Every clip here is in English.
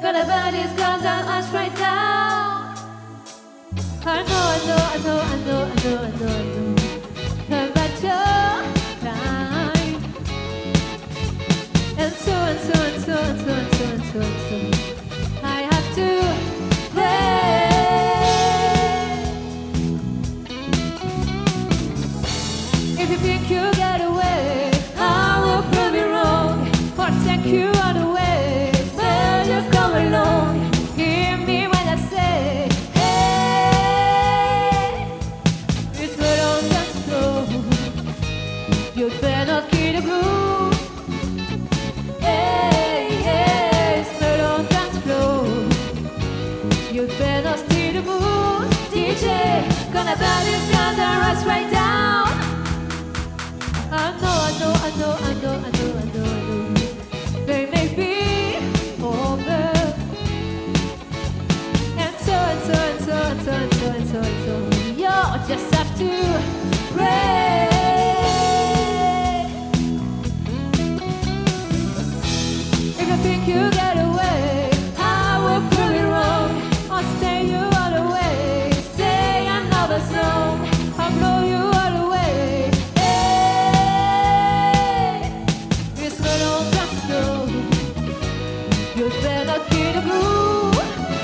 But the body's gone down us right now. I know, I know, I know, I know, I know, I know, I know. About your time. And so, and so, and so, and so, and so, and so, and so. I have to pray. If you think you get away, I will prove you wrong. Or take you all the way. So just come along. Hear me when I say, hey, it's good on the floor. You better not kill the groove. Hey, hey, it's good on the floor. You better not steal the mood. DJ, gonna burn this gun and rush right down. I know, I know, I know, I know, I know, I know, I know. They may be over. And so, and so, and so, and so, and so, and so, and so. You just have to pray. If you think you get away, I will prove you wrong. I'll stay you all the way. Say another song, I'll blow you all away. You better keep the groove.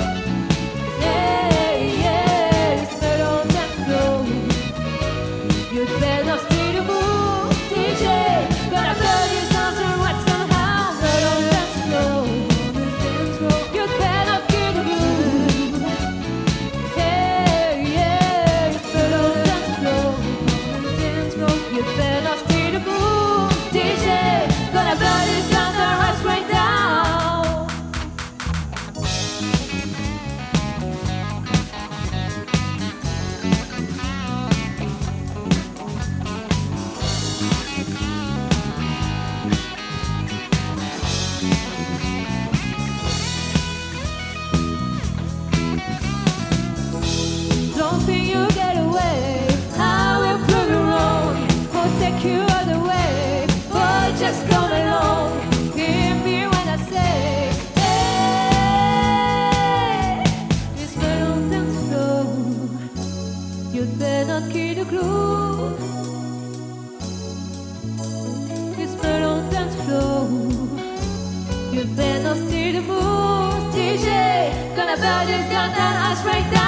Yeah, yeah, it's better on that floor. You better steal the move, DJ. Gonna blow your songs and right somehow. Better on that floor. You better keep the groove. Yeah, yeah, it's better on that floor. You better steal the move, DJ. Gonna blow your songs and right right down. Don't think you get away. I will prove you wrong. I'll take you all the way. Boy, just come along. Hear me when I say, hey, it's better on dance floor. You better not kill the groove. It's better on dance floor. You better not steal the moves, DJ. Gonna burn this gun down us right down.